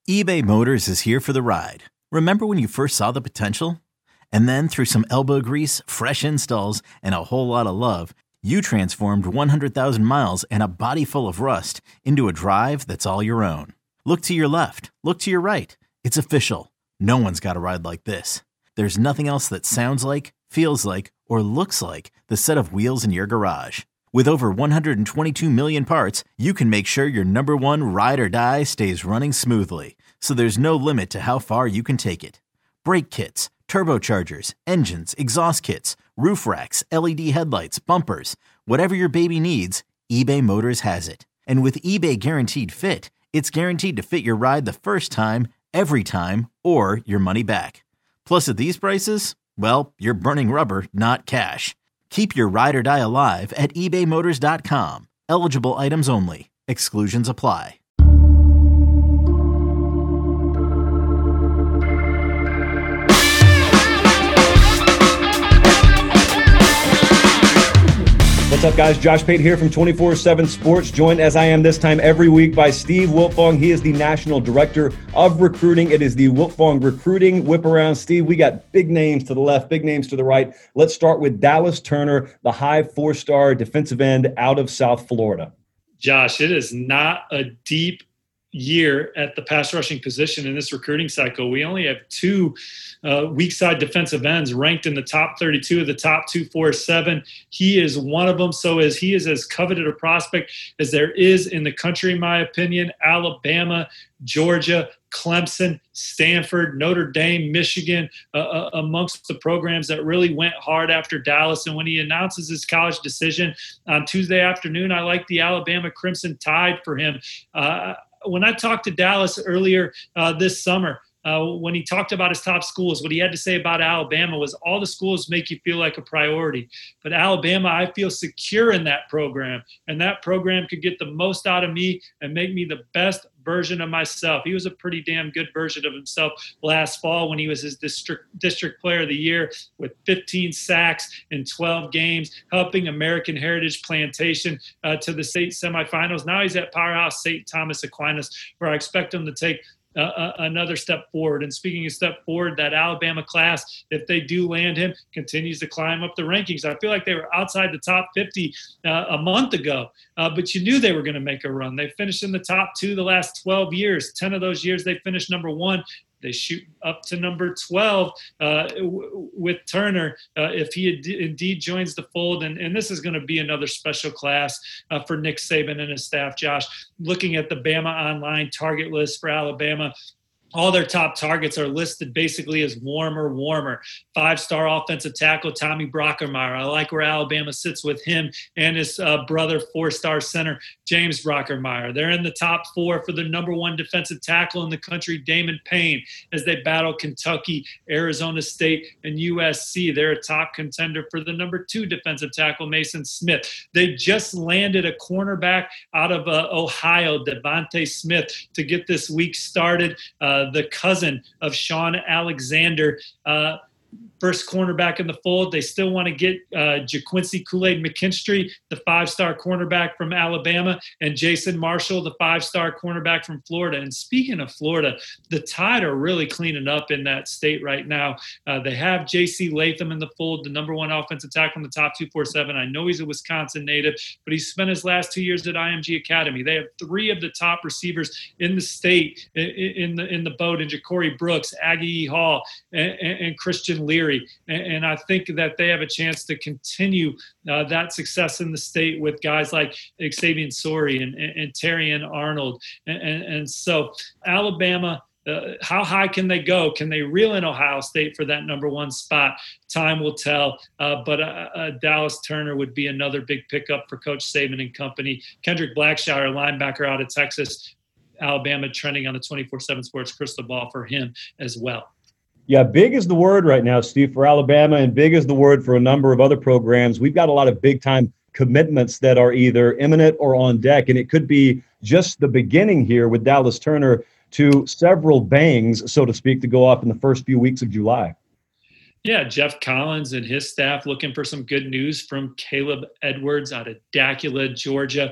eBay Motors is here for the ride. Remember when you first saw the potential? And then through some elbow grease, fresh installs, and a whole lot of love, you transformed 100,000 miles and a body full of rust into a drive that's all your own. Look to your left. Look to your right. It's official. No one's got a ride like this. There's nothing else that sounds like, feels like, or looks like the set of wheels in your garage. With over 122 million parts, you can make sure your number one ride or die stays running smoothly. So there's no limit to how far you can take it. Brake kits, turbochargers, engines, exhaust kits, roof racks, LED headlights, bumpers, whatever your baby needs, eBay Motors has it. And with eBay Guaranteed Fit, it's guaranteed to fit your ride the first time, every time, or your money back. Plus at these prices, well, you're burning rubber, not cash. Keep your ride or die alive at ebaymotors.com. Eligible items only. Exclusions apply. What's up, guys? Josh Pate here from 24/7 Sports, joined as I am this time every week by Steve Wiltfong. He is the National Director of Recruiting. It is the Wiltfong Recruiting Whip Around. Steve, we got big names to the left, big names to the right. Let's start with Dallas Turner, the high four-star defensive end out of South Florida. Josh, it is not a deep year at the pass rushing position in this recruiting cycle. We only have two weak side defensive ends ranked in the top 32 of the top 247. He is one of them. So he is as coveted a prospect as there is in the country, in my opinion. Alabama, Georgia, Clemson, Stanford, Notre Dame, Michigan, amongst the programs that really went hard after Dallas. And when he announces his college decision on Tuesday afternoon, I like the Alabama Crimson Tide for him. When I talked to Dallas earlier this summer, when he talked about his top schools, what he had to say about Alabama was all the schools make you feel like a priority. But Alabama, I feel secure in that program, and that program could get the most out of me and make me the best version of myself. He was a pretty damn good version of himself last fall when he was his district player of the year with 15 sacks in 12 games, helping American Heritage Plantation to the state semifinals. Now he's at Powerhouse St. Thomas Aquinas, where I expect him to take another step forward. And speaking of step forward, that Alabama class, if they do land him, continues to climb up the rankings. I feel like they were outside the top 50 a month ago, but you knew they were going to make a run. They finished in the top 2 the last 12 years. 10 of those years they finished number 1. They shoot up to number 12 with Turner if he indeed joins the fold. And this is going to be another special class for Nick Saban and his staff, Josh. Looking at the Bama Online target list for Alabama, all their top targets are listed basically as warmer. 5-star offensive tackle Tommy Brockermeyer. I like where Alabama sits with him and his brother, 4-star center James Brockermeyer. They're in the top 4 for the number 1 defensive tackle in the country, Damon Payne, as they battle Kentucky, Arizona State, and USC. They're a top contender for the number 2 defensive tackle, Mason Smith. They just landed a cornerback out of Ohio, Devontae Smith, to get this week started. The cousin of Sean Alexander, first cornerback in the fold. They still want to get JaQuincy Kool-Aid McKinstry, the 5-star cornerback from Alabama, and Jason Marshall, the 5-star cornerback from Florida. And speaking of Florida, the Tide are really cleaning up in that state right now. They have J.C. Latham in the fold, the number 1 offensive tackle in the top 247. I know he's a Wisconsin native, but he spent his last 2 years at IMG Academy. They have 3 of the top receivers in the state in the boat, in Ja'Cory Brooks, Aggie Hall, and Christian Leary. And I think that they have a chance to continue that success in the state with guys like Xavier Sori and Terrion Arnold. And so Alabama, how high can they go? Can they reel in Ohio State for that number 1 spot? Time will tell. But Dallas Turner would be another big pickup for Coach Saban and company. Kendrick Blackshire, linebacker out of Texas, Alabama, trending on the 24/7 Sports crystal ball for him as well. Yeah, big is the word right now, Steve, for Alabama, and big is the word for a number of other programs. We've got a lot of big-time commitments that are either imminent or on deck, and it could be just the beginning here with Dallas Turner to several bangs, so to speak, to go off in the first few weeks of July. Yeah, Jeff Collins and his staff looking for some good news from Caleb Edwards out of Dacula, Georgia,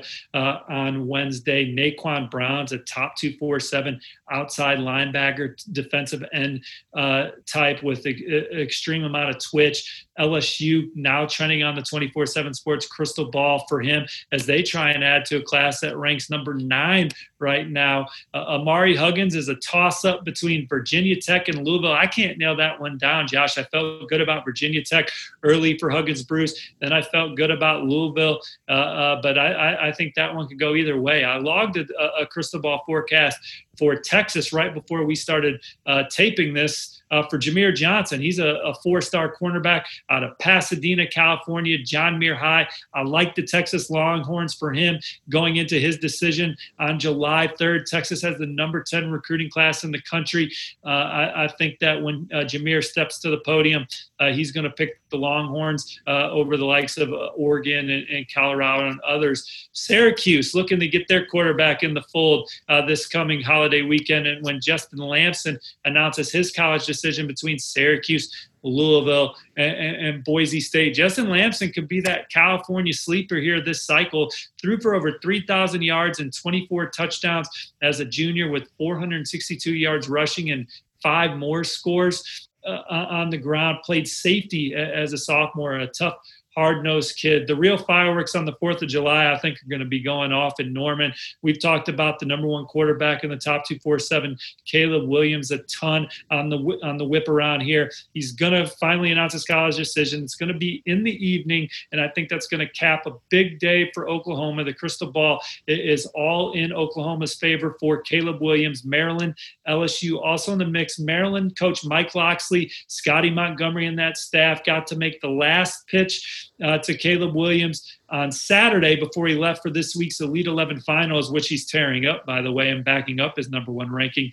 on Wednesday. Naquan Brown's a top 247 outside linebacker, defensive end type with an extreme amount of twitch. LSU now trending on the 24/7 Sports crystal ball for him as they try and add to a class that ranks number 9 right now. Amari Huggins is a toss-up between Virginia Tech and Louisville. I can't nail that one down, Josh. I felt good about Virginia Tech early for Huggins Bruce. Then I felt good about Louisville, but I think that one could go either way. I logged a crystal ball forecast for Texas right before we started taping this for Jameer Johnson. He's a 4-star cornerback out of Pasadena, California, John Muir High. I like the Texas Longhorns for him going into his decision on July 3rd. Texas has the number 10 recruiting class in the country. I think that when Jameer steps to the podium, he's going to pick the Longhorns over the likes of Oregon and Colorado and others. Syracuse looking to get their quarterback in the fold this coming holiday weekend. And when Justin Lamson announces his college decision between Syracuse, Louisville, and Boise State, Justin Lamson could be that California sleeper here this cycle. Threw for over 3,000 yards and 24 touchdowns as a junior with 462 yards rushing and 5 more scores on the ground. Played safety as a sophomore, a tough, hard-nosed kid. The real fireworks on the 4th of July, I think, are going to be going off in Norman. We've talked about the number 1 quarterback in the top 247, Caleb Williams, a ton on the whip around here. He's going to finally announce his college decision. It's going to be in the evening, and I think that's going to cap a big day for Oklahoma. The crystal ball is all in Oklahoma's favor for Caleb Williams. Maryland, LSU also in the mix. Maryland coach Mike Loxley, Scotty Montgomery and that staff got to make the last pitch to Caleb Williams on Saturday before he left for this week's Elite 11 finals, which he's tearing up, by the way, and backing up his number 1 ranking,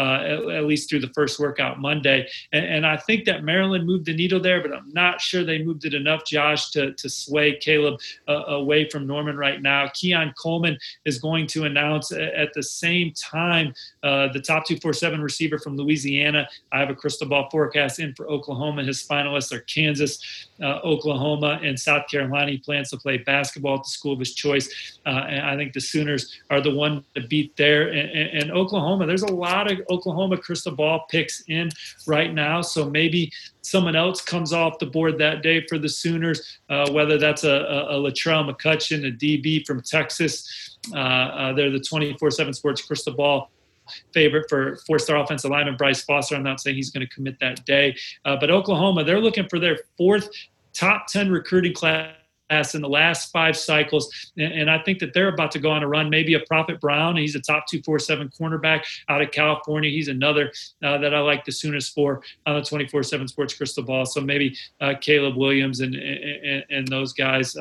at least through the first workout Monday. And I think that Maryland moved the needle there, but I'm not sure they moved it enough, Josh, to sway Caleb away from Norman right now. Keon Coleman is going to announce at the same time the top 247 receiver from Louisiana. I have a crystal ball forecast in for Oklahoma. His finalists are Kansas, Oklahoma, and South Carolina. He plans to play basketball at the school of his choice. And I think the Sooners are the one to beat there. And Oklahoma, there's a lot of Oklahoma crystal ball picks in right now. So maybe someone else comes off the board that day for the Sooners, whether that's a Latrell McCutcheon, a DB from Texas. They're the 24/7 Sports crystal ball favorite for 4-star offensive lineman Bryce Foster. I'm not saying he's going to commit that day. But Oklahoma, they're looking for their 4th top 10 recruiting class in the last 5 cycles. And I think that they're about to go on a run. Maybe a Prophet Brown. He's a top 247 cornerback out of California. He's another that I like the Sooners for on the 24/7 Sports crystal ball. So maybe Caleb Williams and those guys,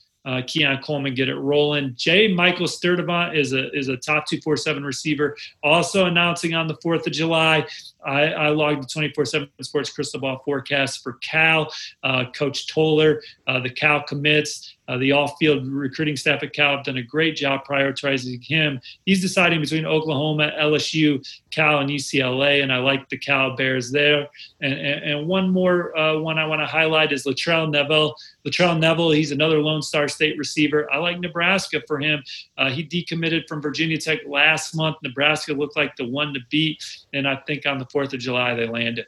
Keon Coleman, get it rolling. J. Michael Sturdivant is a top 247 receiver, also announcing on the 4th of July. I logged the 24/7 Sports crystal ball forecast for Cal. Coach Toller, the Cal commits, the all-field recruiting staff at Cal have done a great job prioritizing him. He's deciding between Oklahoma, LSU, Cal, and UCLA, and I like the Cal Bears there. And one more one I want to highlight is Latrell Neville. Latrell Neville, he's another Lone Star State receiver. I like Nebraska for him. He decommitted from Virginia Tech last month. Nebraska looked like the one to beat, and I think on the 4th of July they landed.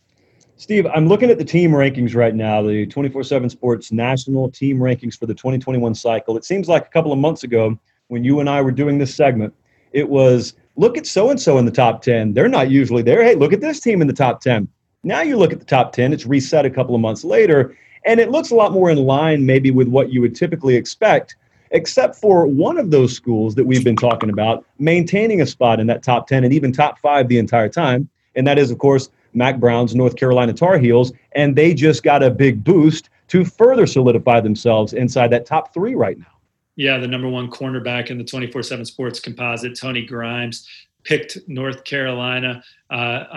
Steve, I'm looking at the team rankings right now, the 24/7 Sports national team rankings for the 2021 cycle. It seems like a couple of months ago when you and I were doing this segment, it was, look at so-and-so in the top 10. They're not usually there. Hey, look at this team in the top 10. Now you look at the top 10. It's reset a couple of months later, and it looks a lot more in line maybe with what you would typically expect, except for one of those schools that we've been talking about maintaining a spot in that top 10 and even top 5 the entire time. And that is, of course, Mack Brown's North Carolina Tar Heels, and they just got a big boost to further solidify themselves inside that top 3 right now. Yeah, the number 1 cornerback in the 24/7 Sports composite, Tony Grimes, picked North Carolina on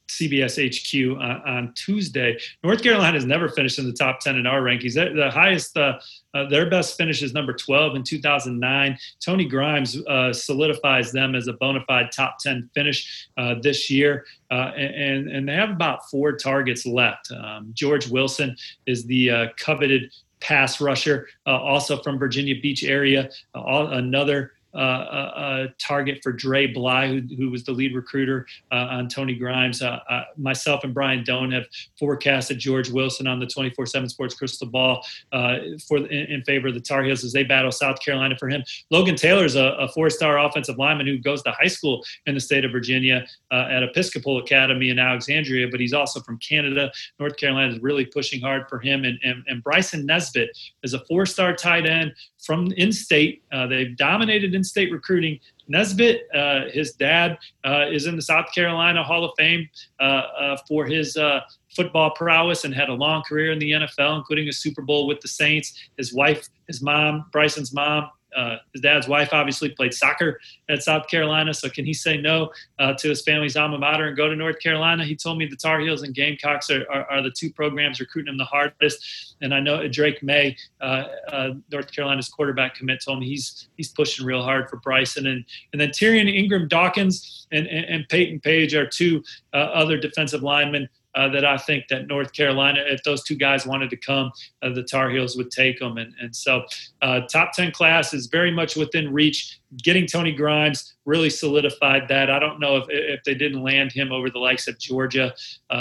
CBS HQ on Tuesday. North Carolina has never finished in the top 10 in our rankings. The highest, their best finish is number 12 in 2009. Tony Grimes solidifies them as a bona fide top 10 finish this year. And they have about 4 targets left. George Wilson is the coveted pass rusher, also from Virginia Beach area, another target for Dre Bly, who was the lead recruiter on Tony Grimes. Myself and Brian Doan have forecasted George Wilson on the 24/7 Sports Crystal Ball in favor of the Tar Heels as they battle South Carolina for him. Logan Taylor's a 4-star offensive lineman who goes to high school in the state of Virginia at Episcopal Academy in Alexandria, but he's also from Canada. North Carolina is really pushing hard for him. And Bryson Nesbitt is a 4-star tight end from in-state. They've dominated in-state recruiting. Nesbitt, his dad, is in the South Carolina Hall of Fame for his football prowess and had a long career in the NFL, including a Super Bowl with the Saints. His wife, his mom, Bryson's mom, his dad's wife obviously played soccer at South Carolina. So can he say no to his family's alma mater and go to North Carolina? He told me the Tar Heels and Gamecocks are the 2 programs recruiting him the hardest. And I know Drake May, North Carolina's quarterback commit, told me he's pushing real hard for Bryson. And then Tyrion Ingram Dawkins and Peyton Page are 2 other defensive linemen that I think that North Carolina, if those 2 guys wanted to come, the Tar Heels would take them. And so top 10 class is very much within reach. Getting Tony Grimes really solidified that. I don't know if they didn't land him over the likes of Georgia,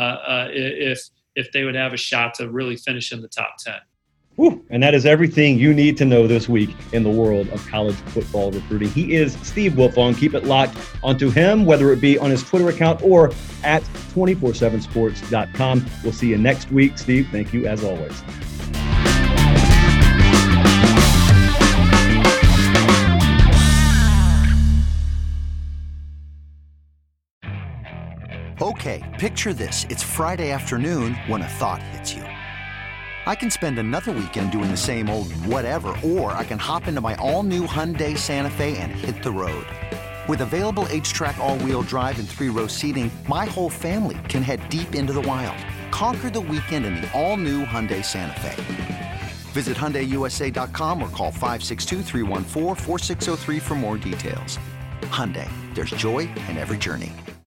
if they would have a shot to really finish in the top 10. Whew. And that is everything you need to know this week in the world of college football recruiting. He is Steve Wiltfong. Keep it locked onto him, whether it be on his Twitter account or at 247sports.com. We'll see you next week. Steve, thank you as always. Okay, picture this. It's Friday afternoon when a thought hits you. I can spend another weekend doing the same old whatever, or I can hop into my all-new Hyundai Santa Fe and hit the road. With available H-Track all-wheel drive and 3-row seating, my whole family can head deep into the wild. Conquer the weekend in the all-new Hyundai Santa Fe. Visit HyundaiUSA.com or call 562-314-4603 for more details. Hyundai, there's joy in every journey.